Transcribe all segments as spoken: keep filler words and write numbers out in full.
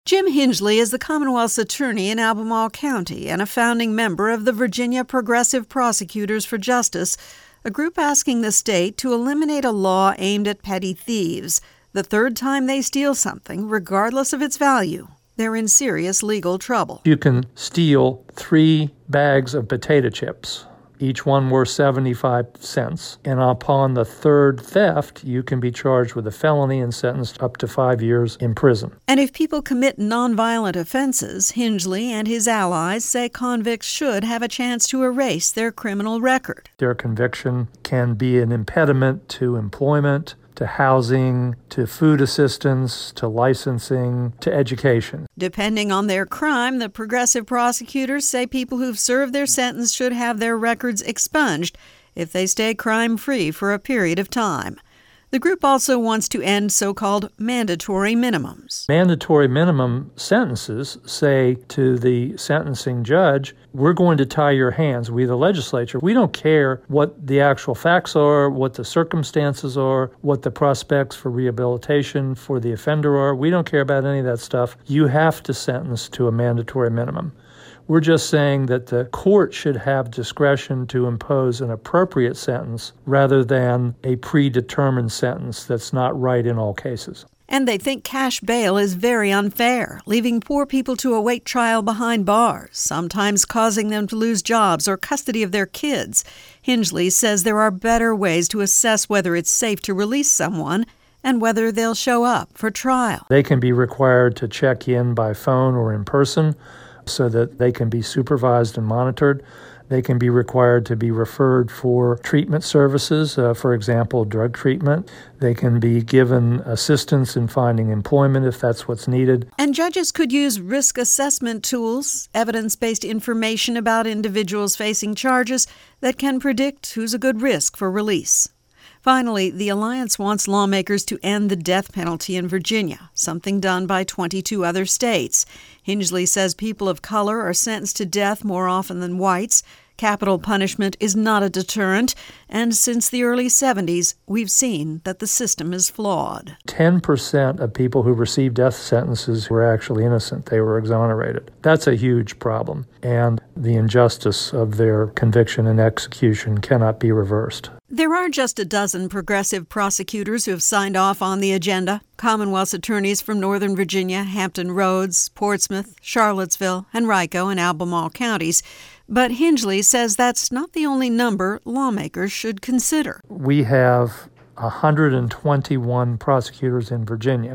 Jim Hingley is the Commonwealth's attorney in Albemarle County and a founding member of the Virginia Progressive Prosecutors for Justice, a group asking the state to eliminate a law aimed at petty thieves. The third time they steal something, regardless of its value, they're in serious legal trouble. You can steal three bags of potato chips, each one worth seventy-five cents. And upon the third theft, you can be charged with a felony and sentenced up to five years in prison. And if people commit nonviolent offenses, Hingley and his allies say convicts should have a chance to erase their criminal record. Their conviction can be an impediment to employment, to housing, to food assistance, to licensing, to education. Depending on their crime, the progressive prosecutors say people who've served their sentence should have their records expunged if they stay crime-free for a period of time. The group also wants to end so-called mandatory minimums. Mandatory minimum sentences say to the sentencing judge, we're going to tie your hands, we the legislature. We don't care what the actual facts are, what the circumstances are, what the prospects for rehabilitation for the offender are. We don't care about any of that stuff. You have to sentence to a mandatory minimum. We're just saying that the court should have discretion to impose an appropriate sentence rather than a predetermined sentence that's not right in all cases. And they think cash bail is very unfair, leaving poor people to await trial behind bars, sometimes causing them to lose jobs or custody of their kids. Hingley says there are better ways to assess whether it's safe to release someone and whether they'll show up for trial. They can be required to check in by phone or in person, so that they can be supervised and monitored. They can be required to be referred for treatment services, uh, for example, drug treatment. They can be given assistance in finding employment if that's what's needed. And judges could use risk assessment tools, evidence-based information about individuals facing charges that can predict who's a good risk for release. Finally, the Alliance wants lawmakers to end the death penalty in Virginia, something done by twenty-two other states. Hingley says people of color are sentenced to death more often than whites. Capital punishment is not a deterrent, and since the early seventies, we've seen that the system is flawed. ten percent of people who received death sentences were actually innocent. They were exonerated. That's a huge problem, and the injustice of their conviction and execution cannot be reversed. There are just a dozen progressive prosecutors who have signed off on the agenda. Commonwealth's attorneys from Northern Virginia, Hampton Roads, Portsmouth, Charlottesville, Henrico, and Albemarle counties. But Hingley says that's not the only number lawmakers should consider. We have one hundred twenty-one prosecutors in Virginia.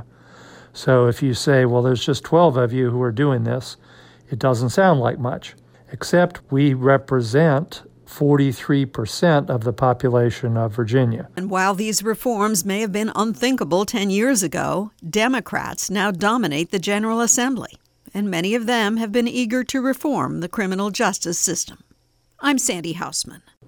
So if you say, well, there's just twelve of you who are doing this, it doesn't sound like much, except we represent forty-three percent of the population of Virginia. And while these reforms may have been unthinkable ten years ago, Democrats now dominate the General Assembly, and many of them have been eager to reform the criminal justice system. I'm Sandy Hausman.